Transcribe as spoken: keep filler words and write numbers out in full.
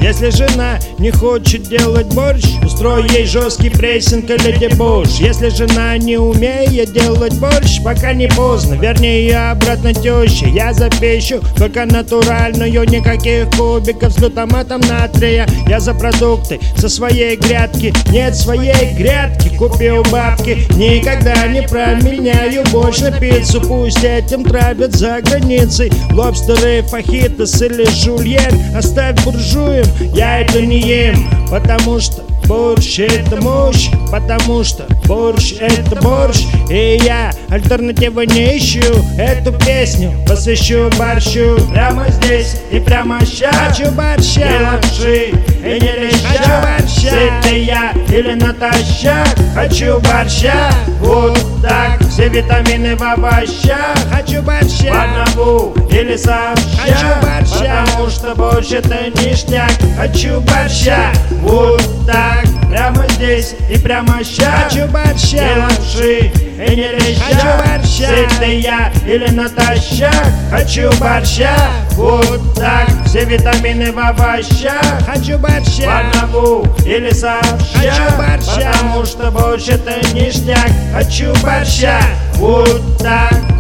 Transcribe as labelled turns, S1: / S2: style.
S1: Если жена не хочет делать борщ, устрой ей жесткий прессинг или дебош. Если жена не умеет делать борщ, пока не поздно, верни ее обратно теще. Я запищу только натуральную, никаких кубиков с глутаматом натрия. Я за продукты со своей грядки, нет своей грядки, купи у бабки. Никогда не променяю борщ на пиццу, пусть этим травят за границей. Лобстеры, фахитос или жульен оставь буржуям, я это не ем, потому что борщ это мощь, потому что борщ это борщ. И я альтернативы не ищу, эту песню посвящу борщу. Прямо здесь и прямо ща хочу борща, и лапши, и не леща. Хочу борща, сытый я или натощак. Хочу борща, вот так, все витамины в овощах. Хочу борща, в одного или сообща. Хочу борща, потому что борщ это ништяк. Хочу борща, вот так, прямо здесь и прямо ща. Хочу борща, и лапши, и не леща. Хочу борща, сытый я или натощак. Хочу борща, вот так, все витамины в овощах. Хочу борща, в одного или сообща. Хочу борща, потому что борщ это ништяк. Хочу борща, вот так.